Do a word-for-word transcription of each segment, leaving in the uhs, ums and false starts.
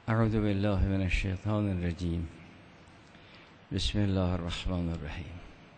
اعوذ بالله من الشیطان الرجیم. بسم الله الرحمن الرحیم.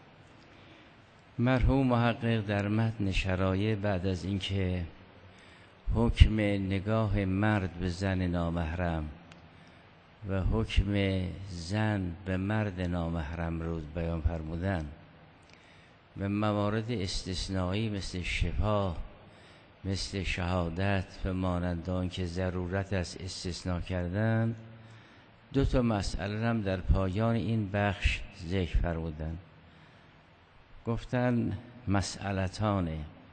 مرحوم محقق در متن شرایع بعد از اینکه حکم نگاه مرد به زن نامحرم و حکم زن به مرد نامحرم رو بیان فرمودن و موارد استثنایی مثل شفا، مثل شهادت و مانند آن که ضرورت است استثناء کردن، دو تا مسئله هم در پایان این بخش ذکر فرمودن. گفتن مسئلتانه.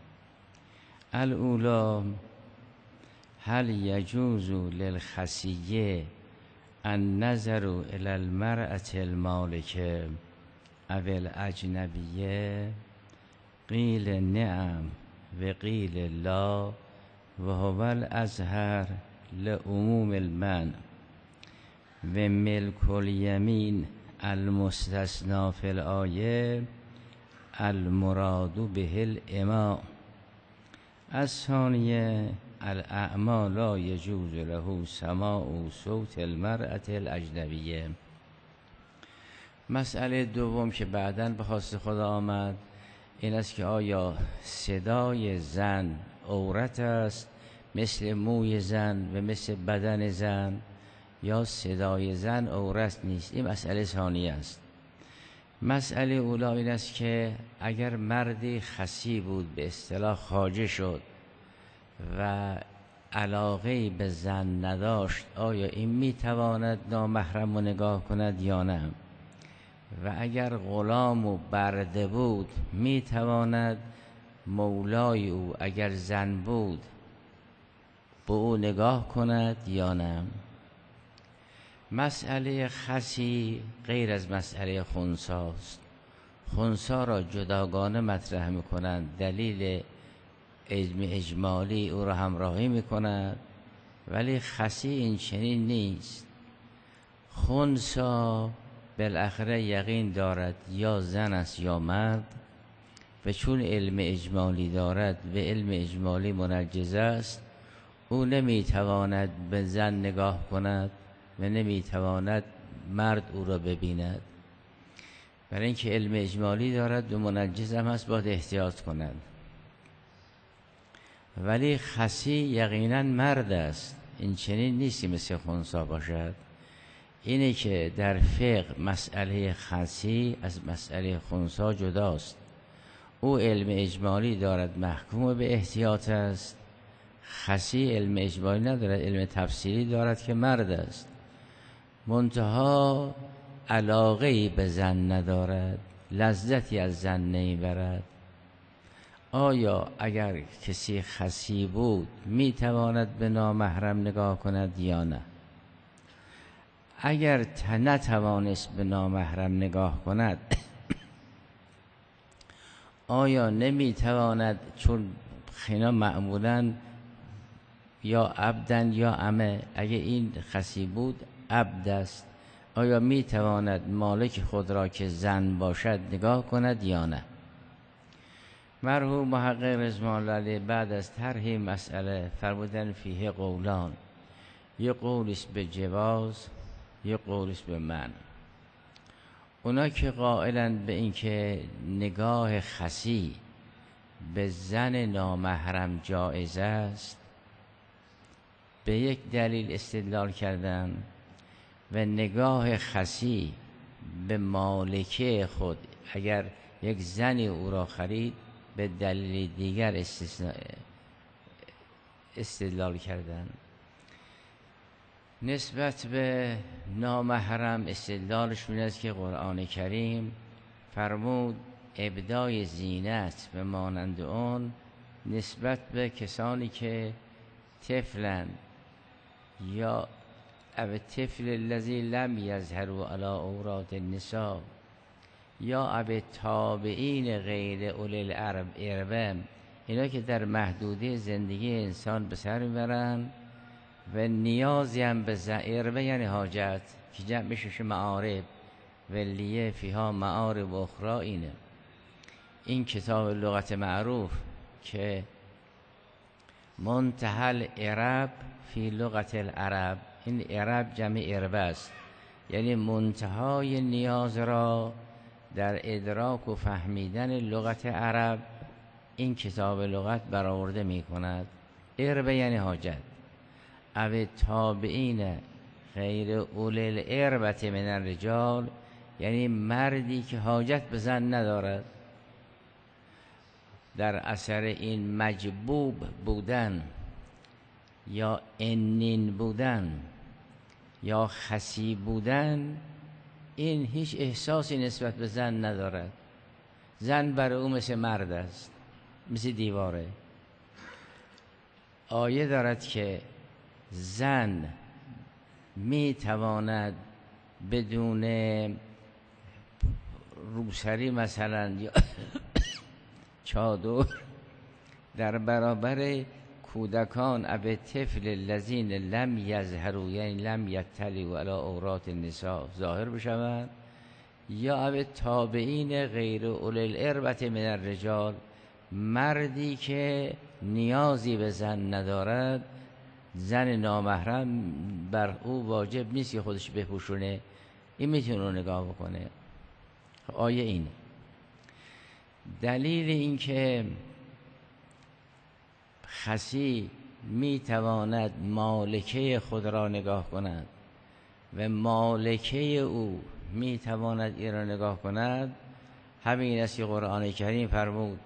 الاولا هل یجوز للخصیه النظر الی المرأة المالکه او الاجنبیه؟ قیل نعم و قیل لا و هو الازهر لعموم المنع و ملک الیمین المستثنی فی الآیه المراد به الاماء. الثانیه الاعمی لا یجوز له سماع صوت المرأة الاجنبیه. مسئله دوم که بعداً به خواست خدا آمد این است که آیا صدای زن عورت است مثل موی زن و مثل بدن زن، یا صدای زن عورت نیست؟ این مسئله ثانی است. مسئله اولا این است که اگر مردی خصی بود، به اصطلاح خواجه شد و علاقه به زن نداشت، آیا این میتواند نامحرم رو نگاه کند یا نه؟ و اگر غلام و برده بود میتواند مولای او اگر زن بود به او نگاه کند یا نه؟ مسئله خصی غیر از مسئله خنثی است. خنثی را جداگانه مطرح میکنند، دلیل علم اجمالی او را همراهی میکند، ولی خصی این چنین نیست. خنثی بالاخره یقین دارد یا زن است یا مرد، و چون علم اجمالی دارد و علم اجمالی منجز است، او نمیتواند به زن نگاه کند و نمیتواند مرد او را ببیند. برای اینکه علم اجمالی دارد و منجز هم هست باید احتیاط کند. ولی خصی یقینا مرد است، این چنین نیستی مثل خنثی باشد. اینه که در فقه مسئله خصی از مسئله خنثی جداست. او علم اجمالی دارد، محکوم به احتیاط است. خصی علم اجمالی ندارد، علم تفصیلی دارد که مرد است، منتها علاقه‌ای به زن ندارد، لذتی از زن نمیبرد. آیا اگر کسی خصی بود میتواند به نامحرم نگاه کند یا نه؟ اگر نتوانست به نامحرم نگاه کند آیا نمیتواند، چون خینا معمولاً یا عبدن یا امه، اگه این خصی بود عبد است، آیا میتواند مالک خود را که زن باشد نگاه کند یا نه؟ مرحوم محقق رضوان الله علیه بعد از طرح مسئله فرمودن فیه قولان، یه قول است به جواز، یه قول است به منع. اونا که قائلند به اینکه نگاه خصی به زن نامحرم جایز است، به یک دلیل استدلال کردن، و نگاه خصی به مالکه خود اگر یک زنی او را خرید به دلیل دیگر استدلال کردن. نسبت به نامحرم استدلالش این است که قرآن کریم فرمود ابدای زینت و مانند اون نسبت به کسانی که طفلند یا او طفل الذی لم یظهروا علی عورات النساء یا او تابعین غیر اولی الاربه، اینا که در محدوده زندگی انسان به سر میبرن و نیازی هم به اربه یعنی حاجت که جمع میشه معارب و لیه فیها معارب اخرى. اینه این کتاب لغت معروف که منتهى العرب فی لغت العرب، این ارب جمع اربه است، یعنی منتهای نیاز را در ادراک و فهمیدن لغت عرب این کتاب لغت برآورده می کند. اربه یعنی حاجت. او تابعین غیر اولی الاربة من الرجال، یعنی مردی که حاجت به زن ندارد. در اثر این مجبوب بودن یا انین بودن یا خسی بودن، این هیچ احساسی نسبت به زن ندارد. زن برای او مثل مرد است، مثل دیواره. آیه دارد که زن می تواند بدون روسری مثلا یا چادر در برابر کودکان او طفل الذین لم یظهروا، یعنی لم یطلعوا علی عورات النساء، ظاهر بشوند، یا او تابعین غیر اولی الاربة من الرجال، مردی که نیازی به زن ندارد، زن نامحرم بر او واجب نیست که خودش بپوشونه، این میتونه رو نگاه بکنه. آیه اینه. دلیل این که خسی میتواند مالکه خود را نگاه کند و مالکه او میتواند این را نگاه کند، همین است که قرآن کریم فرمود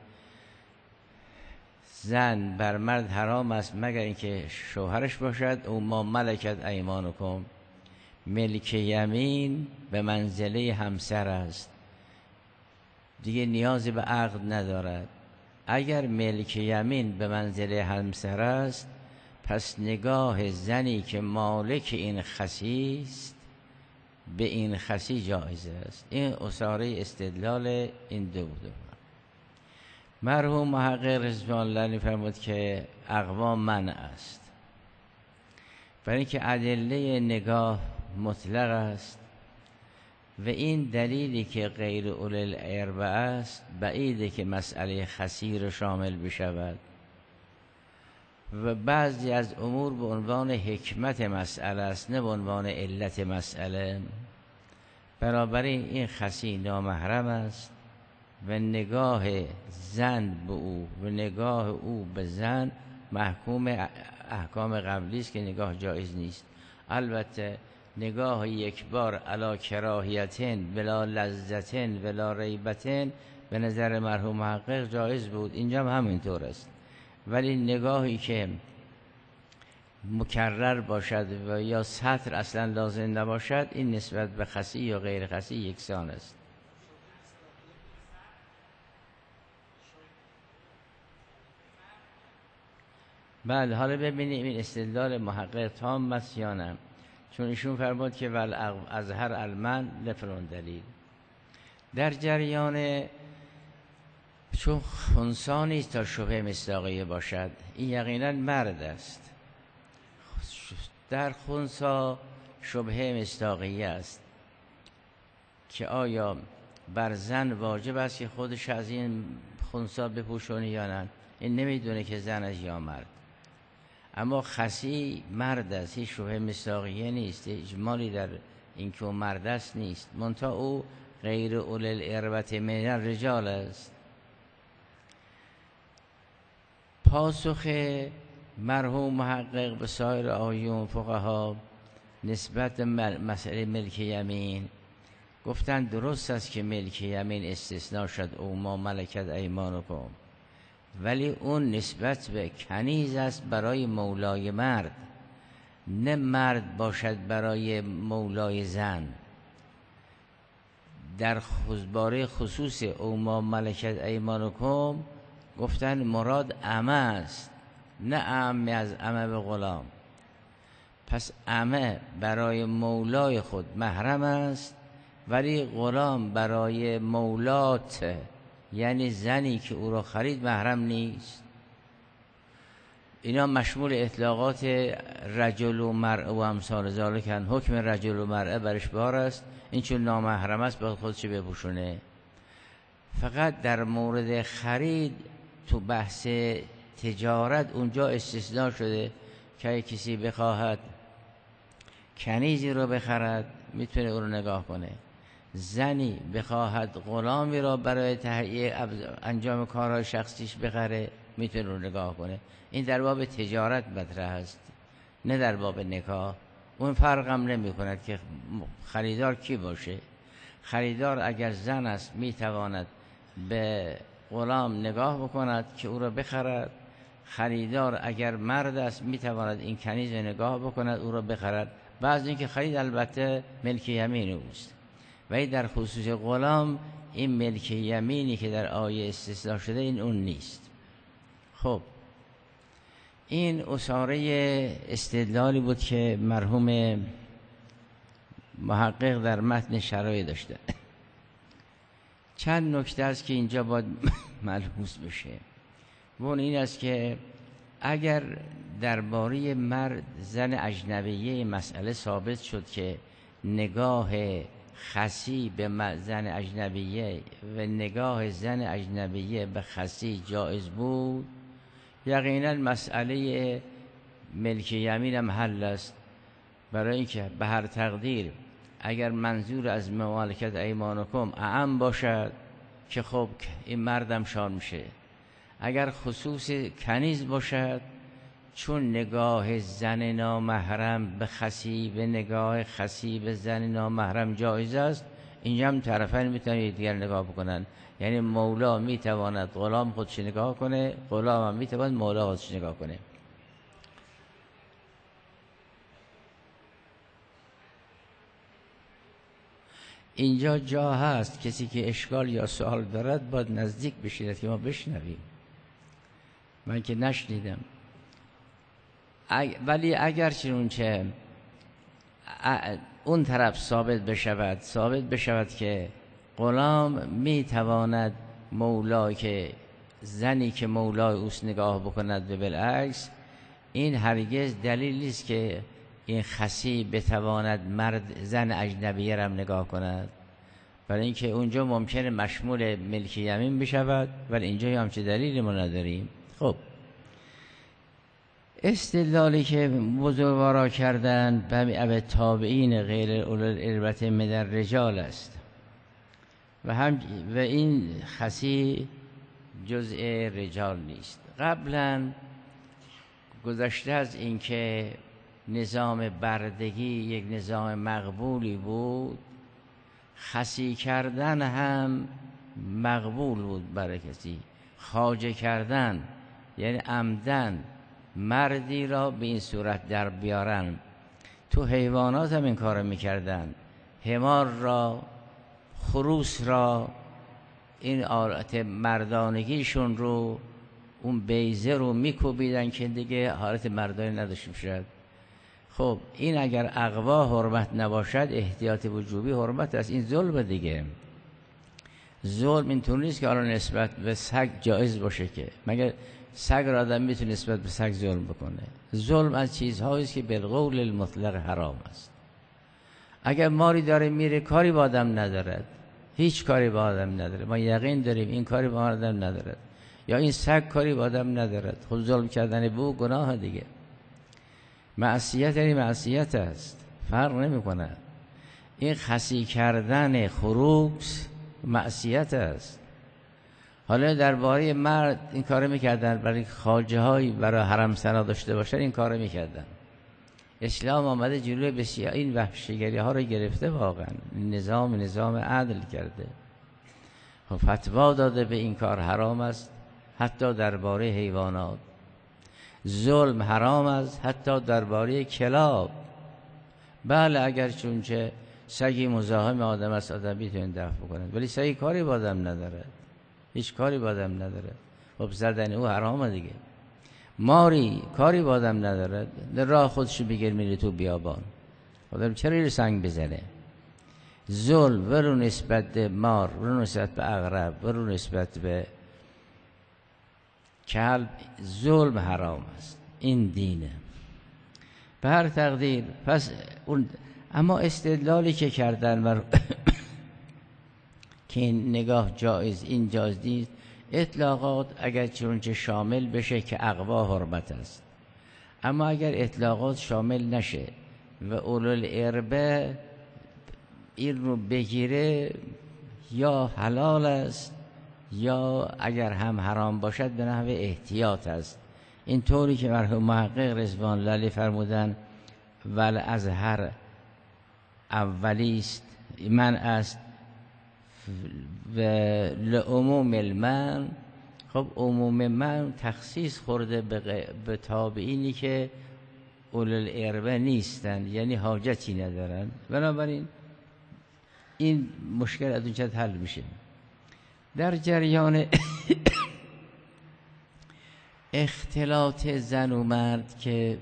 زن بر مرد حرام است مگر اینکه شوهرش باشد. او ما ملکت ایمانکم، ملک یمین به منزله همسر است، دیگه نیازی به عقد ندارد. اگر ملک یمین به منزله همسر است، پس نگاه زنی که مالک این خسی است به این خسی جایز است. این اساره استدلال این دو بوده. مرحوم محقق رضوان الله علیه فرمود که اقوام منع است، برای اینکه ادله نگاه مطلق است و این دلیلی که غیر اولی الاربة است بعیده که مسئله خسی شامل بشود و بعضی از امور به عنوان حکمت مسئله است نه به عنوان علت مسئله. بنابراین این خسی نامحرم است و نگاه زن به او و نگاه او به زن محکوم احکام قبلی است که نگاه جایز نیست. البته نگاه یک بار علی کراهیتن بلا لذتن بلا ریبتن به نظر مرحوم محقق جایز بود، اینجا هم همینطور است. ولی نگاهی که مکرر باشد و یا سطر اصلا لازم نباشد، این نسبت به خسی یا غیر خسی یکسان است. بله، حالا ببینیم این استدلال محقق تام است یا نه، چون ایشون فرمود که ول از هر المن لفلان دلیل. در جریان چون خنثی نیست تا شبه مصداقیه باشد، این یقینا مرد است. در خنثی شبه مصداقیه است که آیا بر زن واجب است که خودش از این خنثی بپوشونه یا نه، این نمیدونه که زن است یا مرد. اما خسی مرد است، هیچ شبه مصداقیه نیست، اجمالی در این که او مرد است نیست، منتها او غیر اولی الاربة من الرجال است. پاسخ مرحوم محقق به سایر آیون فقها نسبت به مسئله ملک یمین گفتن درست است که ملک یمین استثناء شد، او ما ملکت ایمانکم، ولی اون نسبت به کنیز است برای مولای مرد، نه مرد باشد برای مولای زن. در باره خصوص او ما ملکت ایمانکم گفتن مراد عمه است، نه عمه از عمه به غلام. پس عمه برای مولای خود محرم است، ولی غلام برای مولات یعنی زنی که او را خرید محرم نیست. اینا مشمول اطلاقات رجل و مرء و امثال ذالک، حکم رجل و مرء برش بار است. این چون نامحرم است باید خودش بپوشونه. فقط در مورد خرید تو بحث تجارت اونجا استثناء شده که کسی بخواهد کنیزی رو بخرد میتونه او رو نگاه کنه. زنی بخواهد غلامی را برای تهیه انجام کارهای شخصیش بخره میتونه رو نگاه کنه. این در باب تجارت مطرح است، نه در باب نکاح. اون فرق هم نمی کند که خریدار کی باشه. خریدار اگر زن است میتواند به غلام نگاه بکند که او را بخرد. خریدار اگر مرد است میتواند این کنیز نگاه بکند او را بخرد. بعض اینکه خرید البته ملک یمین اوست، ولی در خصوص غلام این ملک یمینی که در آیه استثناء شده این اون نیست. خب این اساره استدلالی بود که مرحوم محقق در متن شرایع داشته. چند نکته است که اینجا باید ملحوظ بشه. و اون این است که اگر درباره مرد زن اجنبیه مسئله ثابت شد که نگاه خسی به زن اجنبیه و نگاه زن اجنبیه به خسی جایز بود، یقینا مسئله ملک یمین هم حل است. برای اینکه به هر تقدیر اگر منظور از ممالکت ایمانکم اعم باشد که خب این مردم شان میشه، اگر خصوص کنیز باشد چون نگاه زن نامحرم به خسی به نگاه خسی به زن نامحرم جایز است، اینجا هم طرفین میتونن دیگر نگاه بکنن. یعنی مولا میتواند غلام خودش نگاه کنه، غلام هم میتواند مولا خودش نگاه کنه. اینجا جا هست کسی که اشکال یا سوال دارد باید نزدیک بشیند که ما بشنویم. من که نشنیدم. اگ... ولی اگر چنونچه اون طرف ثابت بشود ثابت بشود که غلام میتواند مولا که زنی که مولای اوست نگاه بکند و بالعکس، این هرگز دلیل نیست که این خسی بتواند مرد زن اجنبیه را نگاه کند، برای اینکه اونجا ممکنه مشمول ملک یمین بشود، ولی اینجا همچه دلیلی ما نداریم. خب استدلالی که بزرگوارا کردن به تابعین غیر اولو الاربة من الرجال است و هم و این خسی جزء رجال نیست. قبلا گذشته از اینکه نظام بردگی یک نظام مقبولی بود، خسی کردن هم مقبول بود برای کسی. خواجه کردن یعنی عمدن مردی را به این صورت در بیارن. تو حیوانات هم این کار میکردن. حمار را، خروس را، این آلت مردانگیشون رو، اون بیزه رو میکوبیدن که دیگه حالت مردانی نداشته شد. خب این اگر اقوا حرمت نباشد، احتیاط وجوبی حرمت است. این ظلم دیگه. ظلم اینطور نیست که الان نسبت به سگ جایز باشه که مگر سگ را آدم میتونه نسبت به سگ ظلم بکنه. ظلم از چیزهایی است که بالقول المطلق حرام است. اگر ماری داره میره کاری با آدم ندارد، هیچ کاری با آدم نداره، ما یقین داریم این کاری با آدم ندارد، یا این سگ کاری با آدم ندارد، خود ظلم کردن به او گناه دیگه. معصیت یعنی معصیت است، فرق نمیکنه. این خسی کردن خروس معصیت است. حالا درباره مرد این کارو میکردن، برای خواجه هایی برای حرم سنا داشته باشن این کارو میکردن. اسلام آمده جلوی بسیار این وحشیگری ها رو گرفته، واقعا نظام نظام عدل کرده. فتوا داده به این کار حرام است حتی درباره حیوانات، ظلم حرام است حتی درباره کلاب. بله اگر چونچه سگی مزاحم آدم است آدم میتونه دفع بکنه، ولی سگی کاری با آدم نداره، هیچ کاری با آدم نداره، خب زدن او حرامه دیگه. ماری کاری با آدم نداره، در راه خودشو بگیر میره تو بیابان، آدم چرا این سنگ بزنه؟ ظلم ورو نسبت به مار، ورو نسبت به عقرب، ورو نسبت به کلب، ظلم حرام است. این دینه به هر تقدیر. پس اون اما استدلالی که کردن بر که این نگاه جایز این جایز نیست، اطلاقات اگر چونچه شامل بشه که اقوا حرمت است، اما اگر اطلاقات شامل نشه و اولوالاربه این رو بگیره یا حلال است یا اگر هم حرام باشد به نحو احتیاط است. این طوری که مرحوم محقق رضوان الله علیه فرمودن ول ازهر اولی است من است و لعموم المن. خب عموم من تخصیص خورده به تابعینی که اولوالاربه نیستند، یعنی حاجتی ندارن. بنابراین این مشکل از اونجا حل میشه. در جریان اختلاط زن و مرد که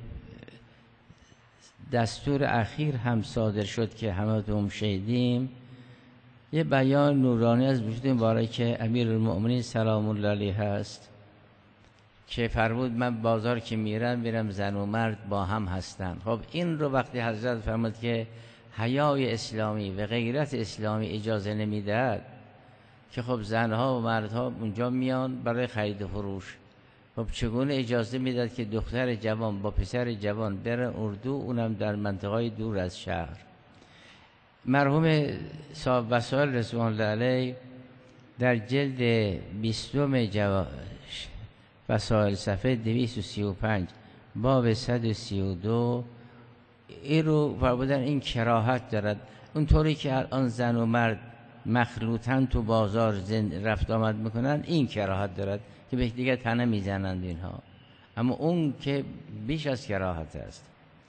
دستور اخیر هم صادر شد که همه هم شهیدیم، یه بیان نورانی از وجود مبارک امیرالمؤمنین سلام الله علیه هست که فرمود من بازار که میرم میرم زن و مرد با هم هستن. خب این رو وقتی حضرت فرمود که حیای اسلامی و غیرت اسلامی اجازه نمیدهد که خب زنها و مردها اونجا میان برای خرید و فروش، خب چگونه اجازه میداد که دختر جوان با پسر جوان بره اردو، اونم در منطقه دور از شهر؟ مرحوم صاحب وسائل رضوان الله علیه در جلد بیستم جوا... وسائل صفحه دویست و سی و پنج باب صد و سی و دو این رو فرمودن این کراهت دارد. اونطوری که الان زن و مرد مخلوطن تو بازار زند رفت آمد میکنن، این کراهت دارد که به دیگه تنه میزنند اینها، اما اون که بیش از کراهت است.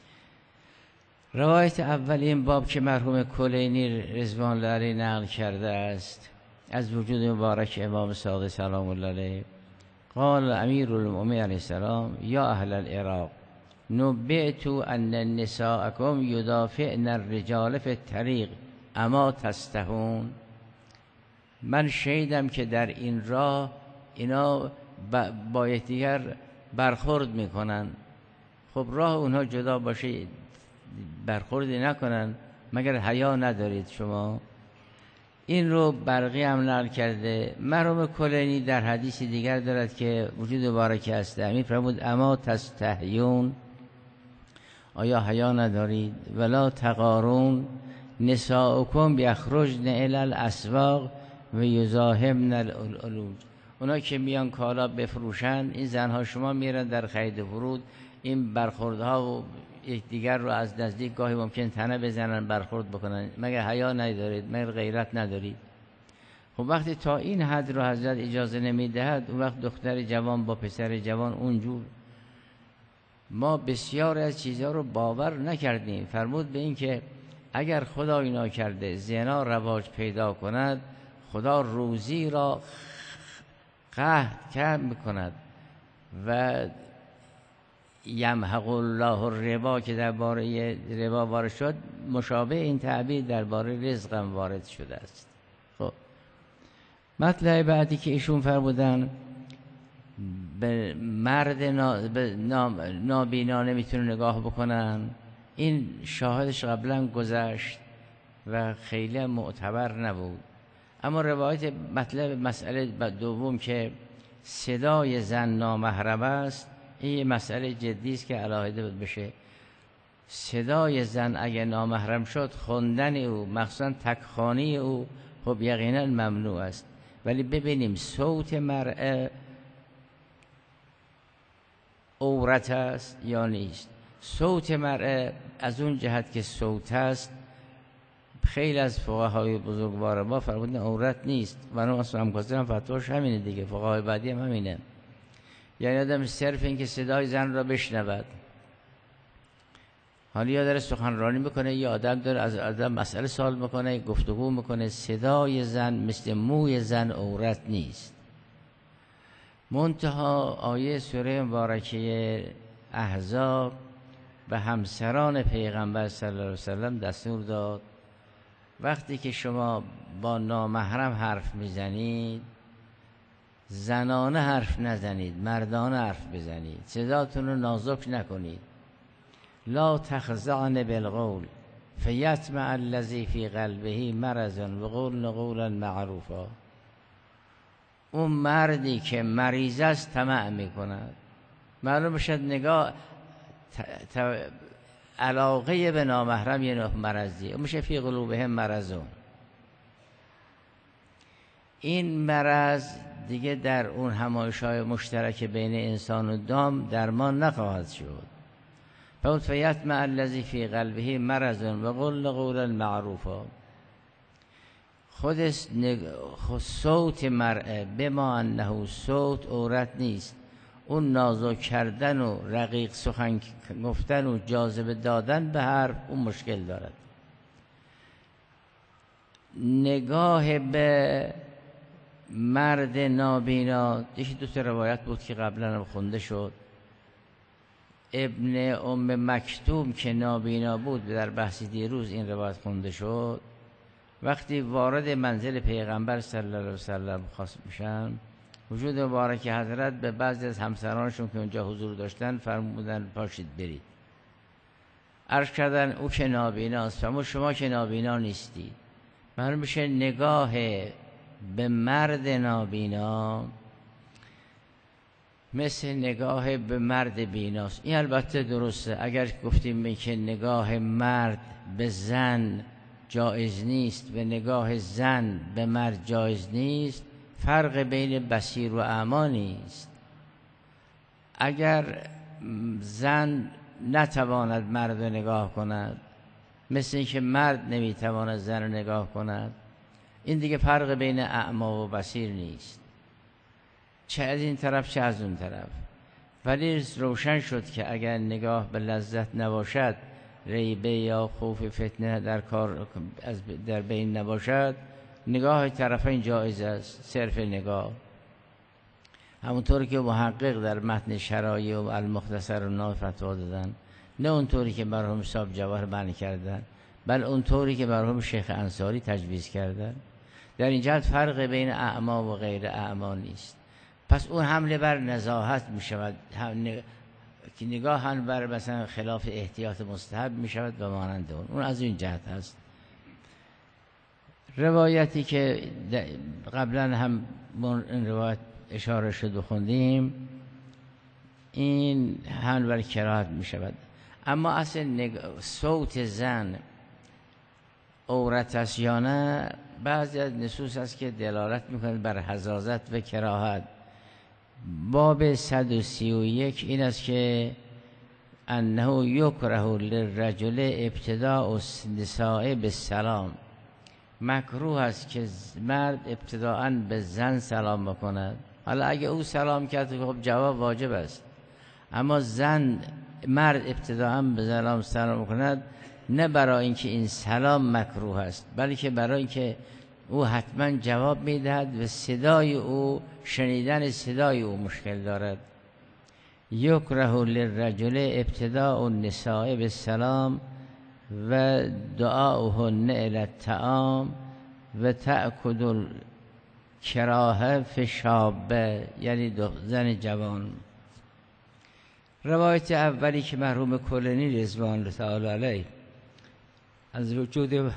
روایت اول این باب که مرحوم کلینی رضوان الله علیه نقل کرده است از وجود مبارک امام صادق سلام الله علیه، قال امیر المؤمنین علیه السلام یا اهل العراق نبئت ان نساءکم یدافعن الرجال فی الطریق اما تستحون. من شهیدم که در این راه اینا با یکدیگر برخورد میکنن. خب راه اونها جدا باشه برخوردی نکنن، مگر حیا ندارید شما؟ این رو برقی هم نقل کرده. مرحوم کلینی در حدیث دیگر دارد که وجود مبارک است امیر فرمود اما تستحیون، آیا حیا ندارید؟ ولا تقارون نساؤکم بیخرجن الی الاسواق و یزاحمن العلوج. اونا که میان کالا بفروشن، این زنها شما میرن در خرید و فروش، این برخوردها و یکدیگر رو از نزدیک گاهی ممکن تنه بزنن برخورد بکنن، مگر حیا ندارید؟ مگر غیرت ندارید؟ خب وقتی تا این حد رو حضرت اجازه نمیدهد، اون وقت دختر جوان با پسر جوان اونجور. ما بسیار از چیزها رو باور نکردیم. فرمود به این که اگر خدا اینا کرده زنا رواج پیدا کند، خدا روزی را قحط کم میکند و یمحق الله الربا که درباره ربا وارد شد، مشابه این تعبیر درباره رزق هم وارد شده است. خب مطلب بعدی که ایشون فرمودن به مرد نا... به نام... نابینا نمیتونه نگاه بکنن، این شاهدش قبلا گذشت و خیلی معتبر نبود. اما روایت مطلب مسئله دوم که صدای زن نامحرم است، این یه مسئله جدی است که علاهده بشه. صدای زن اگه نامحرم شد، خواندن او مخصوصا تکخوانی او خب یقینا ممنوع است. ولی ببینیم صوت مرأه عورت است یا نیست. صوت مرأه از اون جهت که صوت است، خیلی از فقهای بزرگوار ما فرمودن عورت نیست و اون اصلا هم گذارم فتواش همینه دیگه، فقهای بعدی هم همینه. یعنی آدم صرف این که صدای زن را بشنود، حالا یا داره سخنرانی میکنه یا آدم داره از آدم مسئله سوال میکنه، گفتگو میکنه، صدای زن مثل موی زن عورت نیست. منتها آیه سوره مبارکه احزاب به همسران پیغمبر صلی الله علیه وسلم دستور داد وقتی که شما با نامحرم حرف میزنید، زنانه حرف نزنید، مردانه حرف بزنید، صداتون رو نازک نکنید. لا تخضعن بالقول فیطمع الذی فی قلبه مرض وقولن قولا معروفا. اون مردی که مریض است طمع میکند، معلوم شد نگاه ت... ت... علاقه به نامحرم یه نوع مرضیه، میشه فی قلوبهم مرضون. این مرض دیگه در اون همایش‌های مشترک بین انسان و دام درمان نخواهد شد. فقط فیطمع الذی فی قلبه مرض و قل قولا معروفا. خود صوت مرء بما انه صوت عورت نیست، اون نازک کردن و رقیق سخن گفتن و جاذبه دادن به حرف اون مشکل دارد. نگاه به مرد نابینا، یکی دو تا روایت بود که قبلا هم خونده شد. ابن ام مکتوم که نابینا بود در بحث دیروز این روایت خونده شد، وقتی وارد منزل پیغمبر صلی الله علیه وسلم خاص میشن، وجود مبارک حضرت به بعضی از همسرانشون که اونجا حضور داشتن فرمودن پاشید برید. عرض کردن او که نابیناست، اما شما که نابینا نیستید. معلوم میشه نگاه به مرد نابینا مثل نگاه به مرد بیناست. این البته درسته. اگر گفتیم که نگاه مرد به زن جایز نیست و نگاه زن به مرد جایز نیست، فرق بین بصیر و اعما نیست. اگر زن نتواند مرد رو نگاه کند، مثل اینکه مرد نمیتواند زن رو نگاه کند، این دیگه فرق بین اعما و بصیر نیست، چه از این طرف چه از اون طرف. ولی روشن شد که اگر نگاه به لذت نباشد، ریبه یا خوف فتنه در کار از در بین نباشد، نگاه طرفین جایز است، صرف نگاه. همونطوری که محقق در متن شرایع و المختصر و نام فتوا دادن، نه اونطوری که مرحوم صاحب جواهر بیان کردن، بل اونطوری که مرحوم شیخ انصاری تجویز کردن. در این جهت فرق بین اعما و غیر اعما نیست. پس اون حمله بر نزاهت می شود، که نگاه هم بر مثلا خلاف احتیاط مستحب می شود و مانند اون. اون از این جهت هست. روایتی که قبلا هم این روایت اشاره شد و خوندیم، این حمل بر کراهت می شود. اما اصل نگ... صوت زن عورت است یا نه، بعضی از نصوص است که دلالت میکنه بر حزازت و کراهت. باب صد و سی و یک این است که انه یکره للرجل ابتداء النساء بالسلام، مکروه است که مرد ابتداءً به زن سلام بکند. حالا اگه او سلام کرد خب جواب واجب است، اما زن مرد ابتداءً به زن سلام کند، نه برای اینکه این سلام مکروه است، بلکه برای اینکه او حتما جواب میدهد و صدای او، شنیدن صدای او مشکل دارد. یکره للرجل ابتداء النساء بالسلام و دعاؤهن الی الطعام و تأکد الکراهه فی شابه، یعنی زن جوان. روایت اولی که مرحوم کلینی رضوان الله تعالی علیه از وجود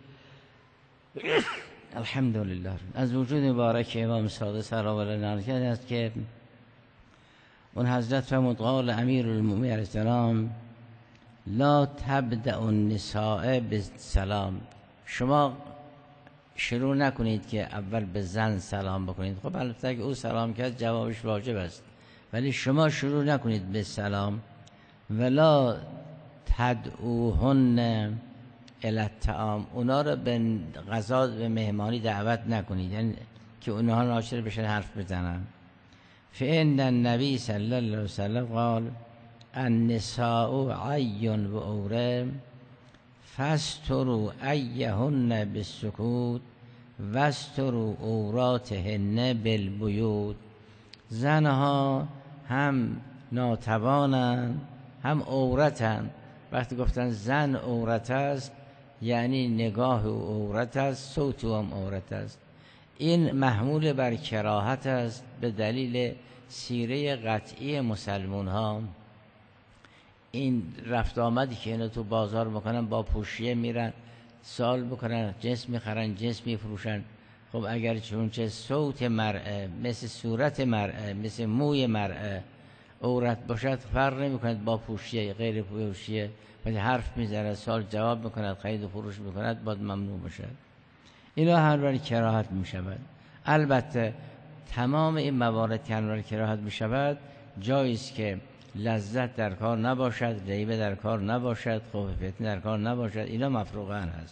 الحمدلله از وجود مبارک امام صادق سلام الله علیه است که اون حضرت فرمود قال امیر المؤمنین علیه السلام لا تبدأ النساء بالسلام، شما شروع نکنید که اول به زن سلام بکنید. خب البته که او سلام کرد جوابش واجب است، ولی شما شروع نکنید به سلام. ولا تدعوهن الی الطعام، اونا رو به غذا و مهمانی دعوت نکنید، یعنی که اونها ناچار بشن حرف بزنن. فإن النبی صلی الله علیه وسلم قال النساء عی و عوره فاستروا ایهن بالسکوت واستروا عوراتهن بالبیوت. زنها هم ناتوانند هم عورتند. وقتی گفتن زن عورت است یعنی نگاه او عورت است، صوت او هم عورت است. این محمول بر کراهت است به دلیل سیره قطعی مسلمان ها. این رفت آمدی که اینا تو بازار میکنن، با پوشیه میرن سال بکنن، جنس میخرن، جنس میفروشن. خب اگر چون چه صوت مرء، مثل صورت مرء، مثل موی مرء عورت باشد فرق نمی کند با پوشیه غیر پوشیه، ولی حرف میزند، سوال جواب میکند، خرید و فروش میکند، باید ممنوع باشد. اینا همراه کراهت میشود. البته تمام این موارد که همراه کراهت میشود جاییست که لذت در کار نباشد، ریبه در کار نباشد، خوف فتنه در کار نباشد، اینا مفروغن هست.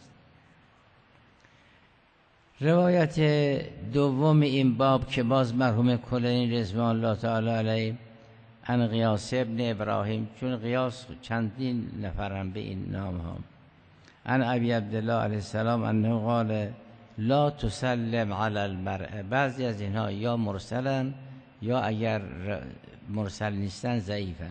روایت دوم این باب که باز مرحوم کلینی رضوان الله تعالی علیه عن قیاس ابن ابراهیم، چون قیاس چندین نفرم به این نام ها، عن ابی عبدالله علیه السلام انه قال لا تسلم علی المرء. بعضی از اینها یا مرسلن یا اگر مرسل نیستن ضعیفن.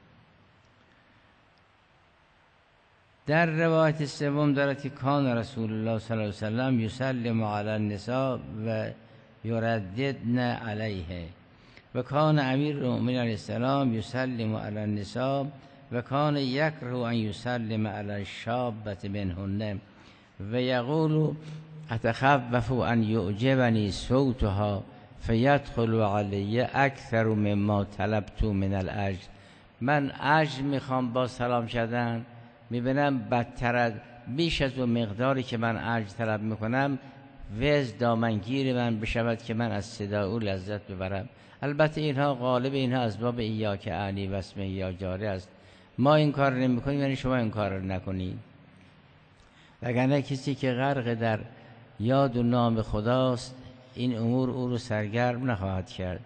در روایت سوم دارد که کان رسول الله صلی الله علیه وسلم یسلم علی النساء و یرددن علیه و کان امیر المؤمنین علیه السلام یسلم علی النساء و کان یکره ان یسلم علی الشابة منهن و یقول اتخوف ان یعجبنی صوتها فیدخل علی اکثر مما طلبت من الاجر. من اجر میخوام با سلام کردن، میبینم بدتر از بیش از اون مقداری که من اجر طلب میکنم وز دامنگیر من بشود که من از صدا او لذت ببرم. البته اینها غالب اینها از باب ایاک اعنی و اسم یا جاری است. ما این کار نمیکنیم یعنی شما این کار رو نکنید. وگرنه کسی که غرق در یاد و نام خداست این امور او رو سرگرم نخواهد کرد.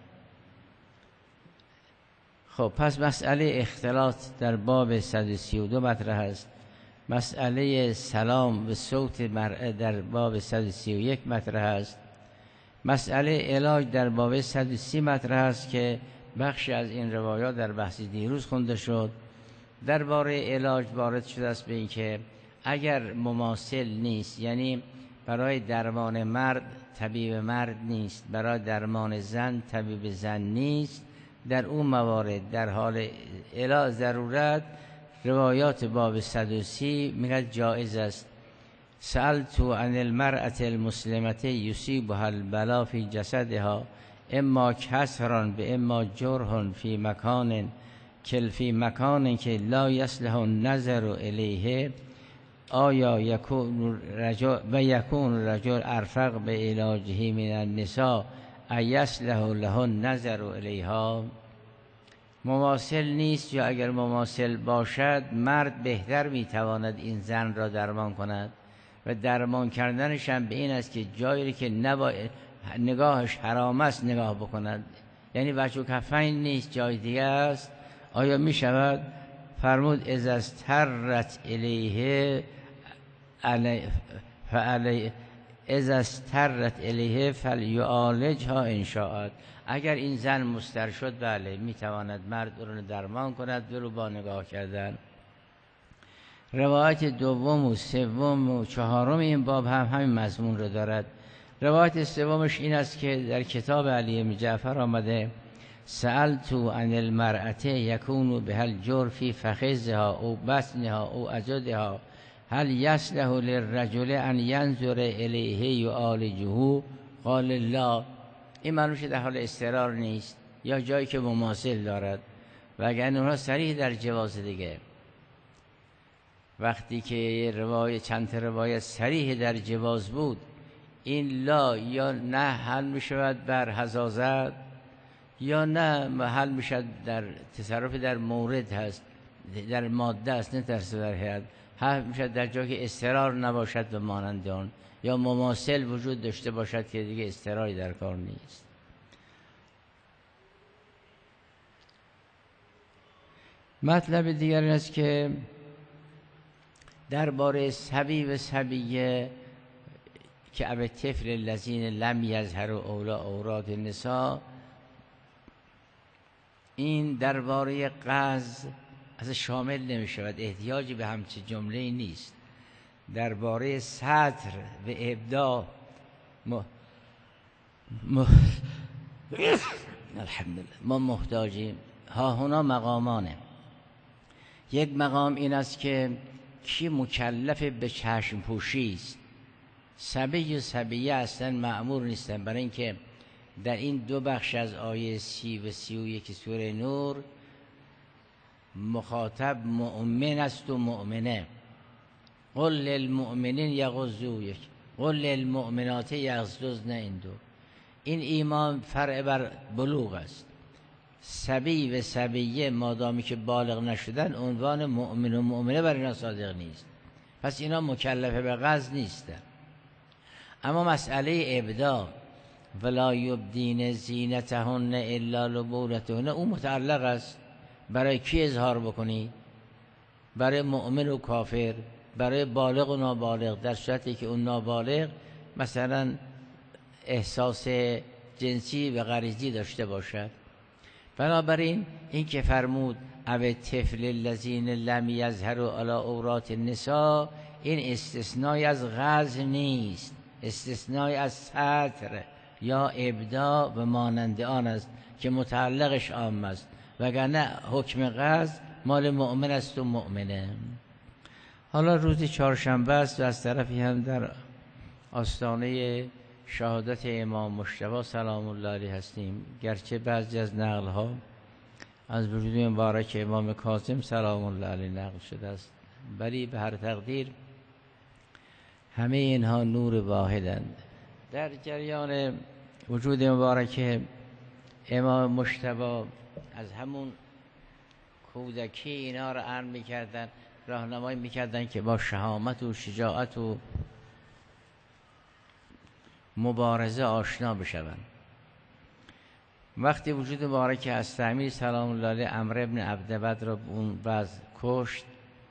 خب پس مسئله اختلاط در باب صد و سی و دو مطرح است. مسئله سلام به صوت مرء در باب صد و سی و یک مطرح است. مسئله علاج در باب صد و سی مطرح است که بخشی از این روایات در بحث دیروز خونده شد. درباره علاج وارد شده است به این که اگر مماثل نیست، یعنی برای درمان مرد طبیب مرد نیست، برای درمان زن طبیب زن نیست، در اون موارد در حال علاج ضرورت روایات باب صد و سی میگه جایز است. سألت عن المرأة المسلمة یصیبها البلا فی جسدها اما کسرا به اما جرح فی مکان کل فی مکان که لا یصلح النظر الیه آیا یکون رجل و یکون رجل ارفق به علاجه من النساء ایصلح له النظر الیها. مماثل نیست یا اگر مماثل باشد مرد بهتر میتواند این زن را درمان کند و درمان کردنش هم به این است که جایی که نباید نگاهش حرام است نگاه بکند، یعنی وجه کفین نیست جای دیگه است. آیا می شود؟ فرمود اذا استرت الیه علی فعلی اذا استرت الیه فلیعالجها ان شاءت. اگر این زن مستر شد بله میتواند مرد رو درمان کند رو با نگاه کردن. روایت دوم و سوم و چهارم این باب هم همین مضمون رو دارد. روایت سومش این است که در کتاب علی بن جعفر آمده سألت عن المرأة یکون بها الجرح فی فخذها او بطنها او عضدها هل یصلح للرجل ان ینظر الیه یعالجه قال لا. این معلوم شد در حال استقرار نیست یا جایی که مماثل دارد و اگر اونها صریح در جواز دیگه. وقتی که روایت چند روایت صریح در جواز بود این لا یا نه حل می شود بر حزازت یا نه حل می شود در تصرف در مورد هست در ماده است نه در حد حل می شود در جایی که استقرار نباشد و مانند آن یا مماثل وجود داشته باشد که دیگه استقراری در کار نیست. مطلب دیگر این است که درباره صبی و صبیه که اب طفل الذین لم یظهروا اولا اوراد النساء، این درباره قز از شامل نمی شود، احتیاجی به همچه جمله نیست. درباره سطر و ابداع م... م... الحمدلله ما محتاجیم. ها هنا مقامانه. یک مقام این است که کی مکلف به چشم پوشی است. صبی و صبیه اصلا مأمور نیستن، برای اینکه در این دو بخش از آیه سی و سی و یک سوره نور مخاطب مؤمن است و مؤمنه. قل للمؤمنین یغضوا، یک قل للمؤمنات یغضضن، این دو. این ایمان فرع بر بلوغ است. صبی و صبیه مادامی که بالغ نشدن عنوان مؤمن و مؤمنه برای اینا صادق نیست، پس اینا مکلفه به غض نیستن. اما مسئله ابداع ولا یبدین زینتهن الا لبولتهن، اون متعلق است. برای کی اظهار بکنی؟ برای مؤمن و کافر، برای بالغ و نابالغ، در صورتی که اون نابالغ مثلا احساس جنسی و غریزی داشته باشد. بنابراین این که فرمود او طفل الذین لم یظهروا علی عورات النساء، این استثنای از غض نیست، استثنای از ستر یا ابداع و مانند آن است که متعلقش عام است، وگرنه حکم غض مال مؤمن است و مؤمنه. حالا روز چهارشنبه است و از طرفی هم در آستانه شهادت امام مجتبی سلام الله علیه هستیم، گرچه بعضی از نقل‌ها از وجود مبارک امام کاظم سلام الله علیه نقل شده است، ولی به هر تقدیر همه اینها نور واحدند. در جریان وجود مبارک امام مجتبی از همون کودکی اینا رو عرض می‌کردن، راهنمایی می‌کردن که با شهامت و شجاعت و مبارزه آشنا بشوند. وقتی وجود مبارک استعمیر سلام الله علیه عمرو بن عبدبد را اون وضع کشت،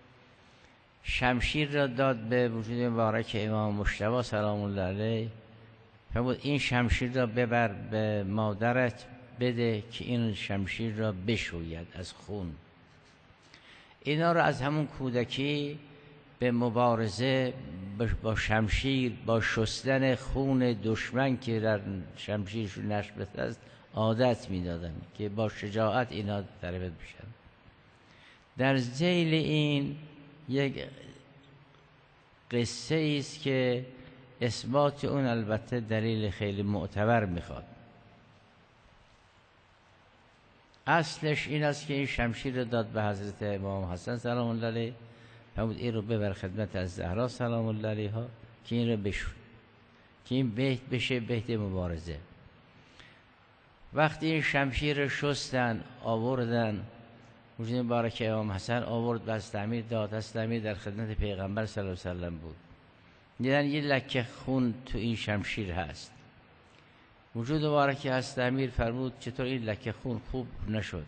شمشیر را داد به وجود مبارک امام مجتبی سلام الله علیه، فرمود این شمشیر را ببر به مادرت بده که این شمشیر را بشوید از خون. اینا را از همون کودکی به مبارزه با شمشیر، با شستن خون دشمن که در شمشیرشون نشبت است عادت میدادن که با شجاعت اینا تربیت بشن. در ذیل این یک قصه است که اثبات اون البته دلیل خیلی معتبر میخواد. اصلش این است که این شمشیر رو داد به حضرت امام حسن سلام الله علیه، فرمود این رو ببر خدمت از زهرا سلام الله علیها که این رو بشوی، که این بهت بشه، بهت مبارزه. وقتی این شمشیر رو شستن آوردن وجود مبارک امام حسن آورد به استعمیر داد. استعمیر در خدمت پیغمبر صلی الله علیه و سلم بود، دیدن یه لکه خون تو این شمشیر هست. وجود مبارک استعمیر فرمود چطور این لکه خون خوب نشد؟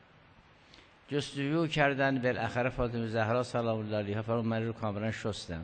جستجو کردن، بالاخره فاطمه زهرا سلام الله علیها فرمود من رو کاملا شستم.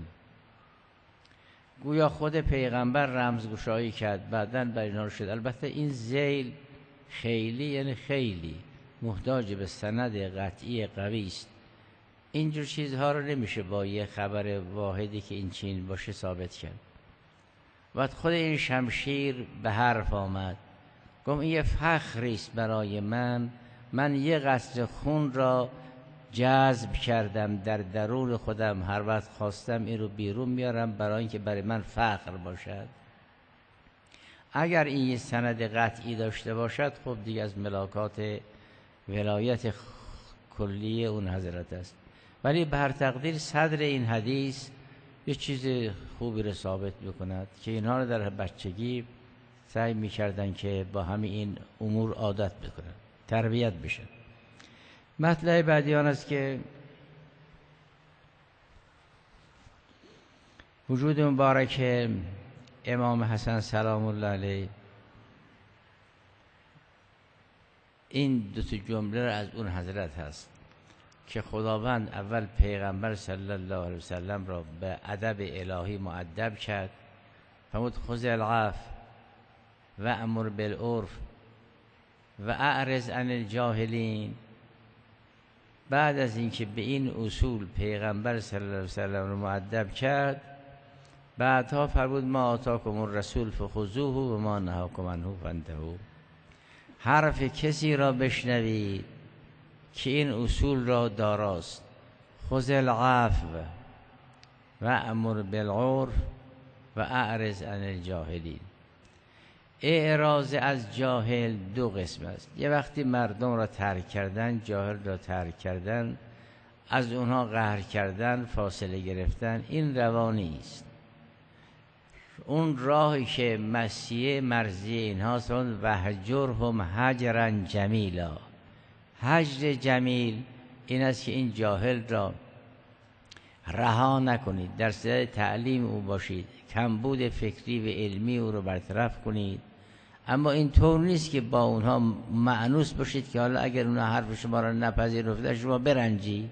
گویا خود پیغمبر رمزگشایی کرد، بعداً بیان شد. البته این ذیل خیلی یعنی خیلی محتاج به سند قطعی قوی است. اینجور چیزها رو نمیشه با یه خبر واحدی که این چین باشه ثابت کرد. بعد خود این شمشیر به حرف آمد، گفت این یه فخری است برای من، من یه قطره خون را جذب کردم در درون خودم، هر وقت خواستم این رو بیرون میارم برای اینکه برای من فخر باشد. اگر این یه سند قطعی داشته باشد خب دیگه از ملاکات ولایت کلی اون حضرت است، ولی به هر تقدیر صدر این حدیث یه چیز خوبی رو ثابت بکند که اینها رو در بچگی سعی میکردن که با همین این امور عادت بکنن، تربیت بشن. مطلب بعدی آن است که وجود مبارک امام حسن سلام الله علیه این دو تا جمله را از اون حضرت هست که خداوند اول پیغمبر صلی الله علیه وسلم را به ادب الهی مؤدب کرد، فرمود خذ العفو و امر بالعرف و اعرض عن الجاهلین. بعد از اینکه به این اصول پیغمبر صلی الله علیه وسلم را مؤدب کرد، بعدها فرمود ما آتاکم الرسول فخذوه و ما نهاکم عنه فانتهوا. حرف کسی را بشنوید که این اصول را داراست، خذ العفو و امر بالعرف و اعرض عن الجاهلین. اعراض از جاهل دو قسم است. یه وقتی مردم را ترک کردن، جاهل را ترک کردن، از اونها قهر کردن، فاصله گرفتن، این روا نیست. اون راهی که مسیح مرزی اینهاست، اون وهجرهم هجرا جمیلا. هجر جمیل این است که این جاهل را رها نکنید، در صدد تعلیم او باشید، کمبود فکری و علمی او رو برطرف کنید، اما این طور نیست که با اونها مأنوس باشید که حالا اگر اونها حرف شما را نپذیرفتن شما برنجید.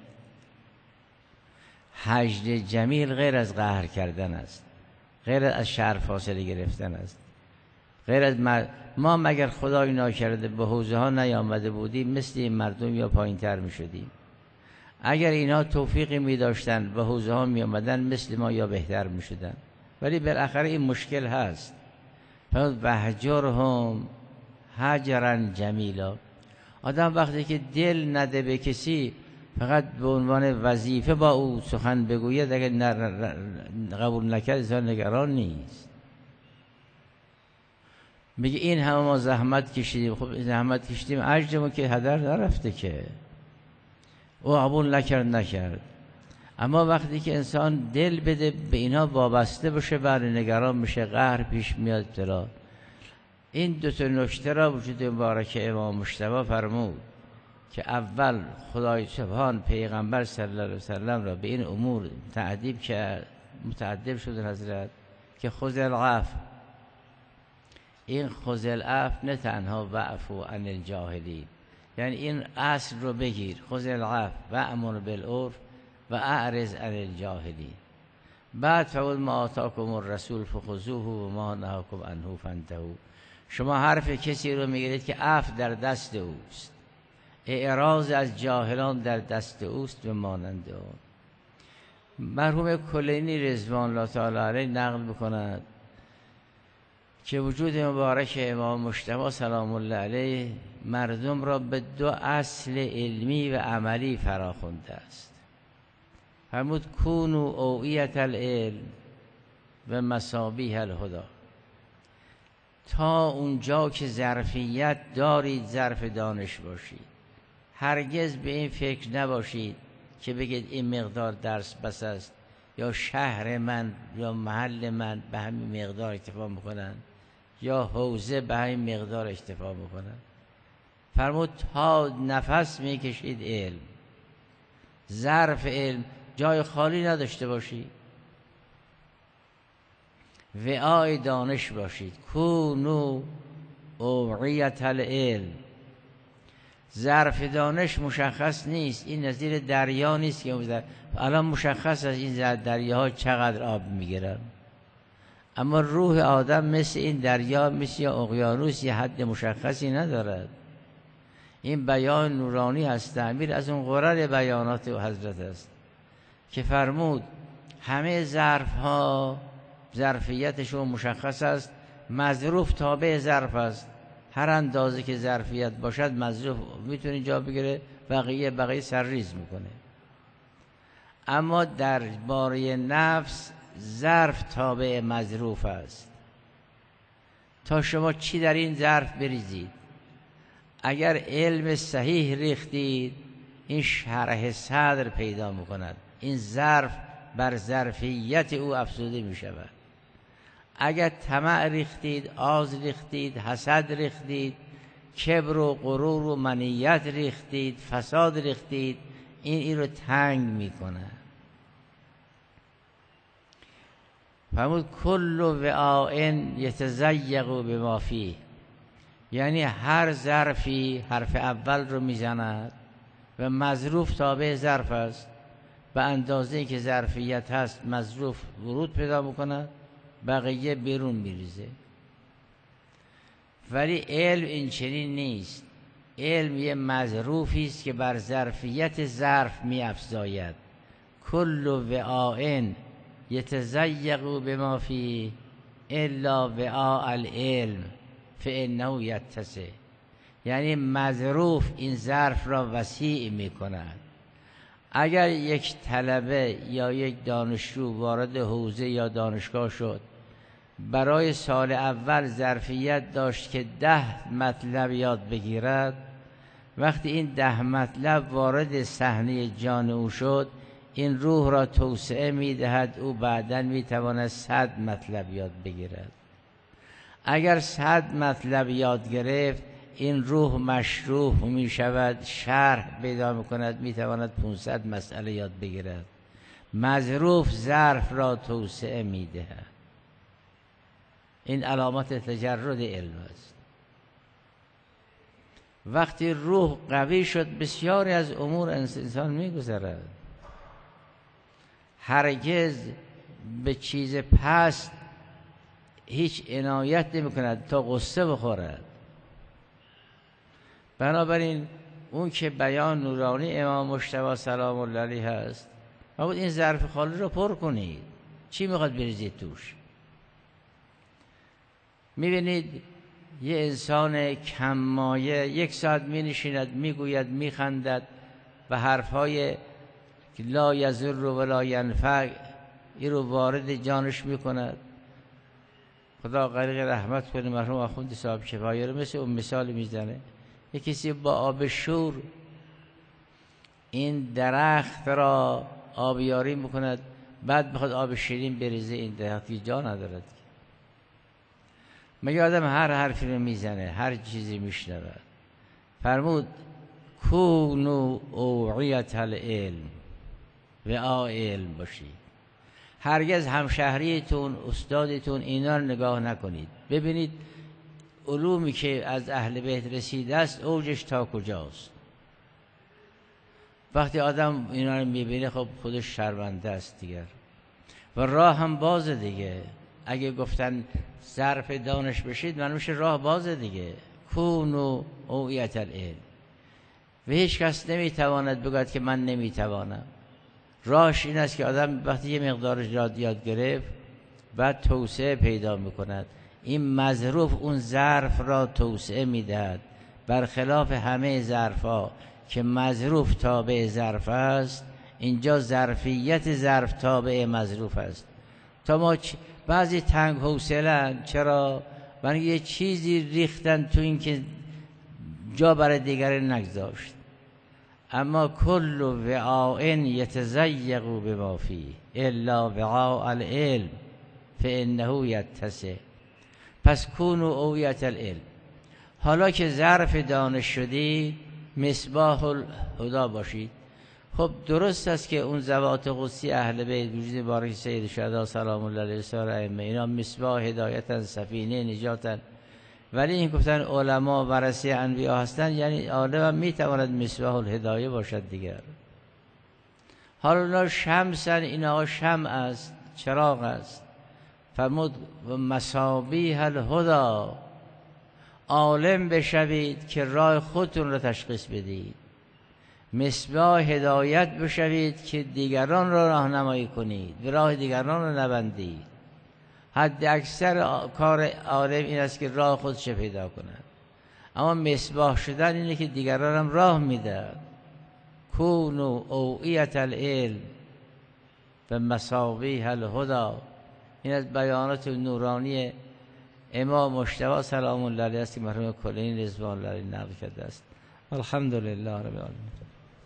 هجر جمیل غیر از قهر کردن است، غیر از شر فاصله گرفتن است، غیر از مر... ما مگر خدای ناکرده به حوزه ها نیامده بودیم مثل این مردم یا پایین تر می شدیم. اگر اینها توفیقی می داشتن به حوزه ها می آمدن مثل ما یا بهتر می شدن، ولی بالاخره این مشکل هست. وهجرهم هجرا جمیلا. آدم وقتی که دل نده به کسی، فقط به عنوان وظیفه با او سخن بگوید، اگر قبول نکرد انسان نگران نیست. میگه این همه ما زحمت کشیدیم، خب زحمت کشیدیم اجرمون که هدر نرفته که، او قبول نکرد نکرد. اما وقتی که انسان دل بده به اینا وابسته باشه، بعد نگران میشه، قهر پیش میاد ابتلا. این دو تا نکته را وجود مبارک امام مجتبی فرمود که اول خدای سبحان پیغمبر صلی الله علیه وسلم را به این امور تعدیب کرد. متعدب شد حضرت که خذ العفو. این خذ العفو نه تنها وعفو عن الجاهلین، یعنی این اصل رو بگیر، خذ العفو و امر بالعرف و اعرض عن الجاهلین. بعد فقل ما آتاکم الرسول فخذوه و ما نهاکم عنه فانتهوا. شما حرف کسی رو میگیرید که عفو در دست اوست، اعراض از جاهلان در دست اوست و مانند اون. مرحوم کلینی رضوان الله تعالی علیه نقل میکند که وجود مبارک امام مجتبی سلام الله علیه مردم را به دو اصل علمی و عملی فراخوانده است. فرمود کونوا اوعیة العلم و مصابیح الهدی. تا اونجا که ظرفیت دارید ظرف دانش باشید. هرگز به این فکر نباشید که بگید این مقدار درس بس است، یا شهر من یا محل من به همین مقدار اکتفا میکنن، یا حوزه به همین مقدار اکتفا میکنن. فرمود تا نفس میکشید علم، ظرف علم، جای خالی نداشته باشید، وعای دانش باشید. کونوا اوعیة العلم. ظرف دانش مشخص نیست، این نظیر دریا نیست که الان مشخص است این دریاها چقدر آب میگیرن، اما روح آدم مثل این دریا، مثل اقیانوس، یه حد مشخصی ندارد. این بیان نورانی هست، تعبیر از اون قرر بیانات حضرت است که فرمود همه ظرف ها ظرفیتشون مشخص است، مظروف تابع ظرف است. هر اندازه که ظرفیت باشد مظروف میتونه جا بگیره، بقیه بقیه سرریز میکنه. اما در باره نفس ظرف تابع مظروف است. تا شما چی در این ظرف بریزید، اگر علم صحیح ریختید این شرح صدر پیدا میکند، این ظرف بر ظرفیت او افزوده میشود. اگر طمع ریختید، آز ریختید، حسد ریختید، کبر و غرور و منیت ریختید، فساد ریختید، این این رو تنگ میکنه. فرمود کل وعاء یتضیق بما فیه، یعنی هر ظرفی حرف اول رو میزند و مظروف تابع ظرف است، به اندازه‌ای که ظرفیت هست مظروف ورود پیدا میکنه، بقیه بیرون میریزه. ولی علم این چنین نیست. علم یه مظروفی است که بر ظرفیت ظرف میافزاید. کل وعاء یتضیق بما فیه الا وعاء العلم فانه یتسع، یعنی مظروف این ظرف را وسیع میکند. اگر یک طلبه یا یک دانشجو وارد حوزه یا دانشگاه شد برای سال اول ظرفیت داشت که ده مطلب یاد بگیرد، وقتی این ده مطلب وارد صحنه جان او شد، این روح را توسعه می‌دهد، او بعداً می‌تواند صد مطلب یاد بگیرد. اگر صد مطلب یاد گرفت، این روح مشروح می شود، شرح پیدا می کند، می تواند پانصد مسئله یاد بگیرد. مظروف ظرف را توسعه می دهد. این علامات تجرد علم است. وقتی روح قوی شد، بسیاری از امور انسان می گذرد. هرگز به چیز پست هیچ عنایت نمی کند تا غصه بخورد. بنابراین اون که بیان نورانی امام مجتبی سلام الله علیه هست، باید این ظرف خالی رو پر کنید. چی میخواد بریزید توش؟ میبینید یه انسان کم مایه یک ساعت می نشیند، میگوید، میخندد و حرفهای لا یضر ولا ینفع این رو وارد جانش میکند. خدا غریق رحمت کنه مرحوم آخوند صاحب کفایه رو مثل اون مثال میزنه. یک کسی با آب شور این درخت را آبیاری میکند، بعد بخواد آب شیرین بریزه، این درختی جا ندارد. مگه آدم هر حرفی رو میزنه، هر چیزی میشنود؟ فرمود کونوا اوعیة العلم، وعاء علم باشید. هرگز همشهریتون، استادتون اینا رو نگاه نکنید. ببینید علومی که از اهل بیت رسیده است اوجش تا کجاست. وقتی آدم اینا رو میبینه خب خودش شرمنده است دیگر، و راه هم بازه دیگه. اگه گفتن ظرف دانش بشید، معلوم میشه راه بازه دیگه. کونوا اوعیة العلم. و هیچ کس نمیتواند بگوید که من نمیتوانم. راهش این است که آدم وقتی یه مقدار یاد یاد گرفت، بعد توسعه پیدا میکند. این مظروف اون ظرف را توسعه میدهد، برخلاف همه ظرف‌ها که مظروف تابع ظرف است. اینجا ظرفیت ظرف تابع مظروف است. تا ما چ... بعضی تنگ حوصله‌اند. چرا؟ برای یه چیزی ریختن تو این که جا برای دیگری نگذاشت. اما کل وعاء یتضیق بما فیه الا وعاء العلم فانه یتسع. پس کونوا اوعیة العلم. حالا که ظرف دانش شدید، مصباح الهدی باشید. خب درست است که اون ذوات قدسی اهل بیت وجود بارک سید الشهدا سلام الله علیه سایر ائمه اینا مصباح هدایتن، سفینه نجاتن. ولی این گفتن علما ورثه انبیا هستن، یعنی عالم هم میتواند مصباح الهدایه باشد دیگر. حالا اونا شمسن، اینها شمع است، چراغ است. فرمود و مصابیح الهدی. عالم بشوید که راه خودتون را تشخیص بدید. مصباح هدایت بشوید که دیگران را راهنمایی کنید، به راه دیگران را نبندید. حد اکثر کار عالم این است که راه خودش پیدا کند، اما مصباح شدن اینه که دیگران هم راه میده. کونوا اوعیة العلم و مصابیح الهدی. این از بیانات نورانی امام مجتبی سلام الله علیه است که مرحوم کلینی رضوان الله علیه نقل کرده است. الحمدلله رب العالمین.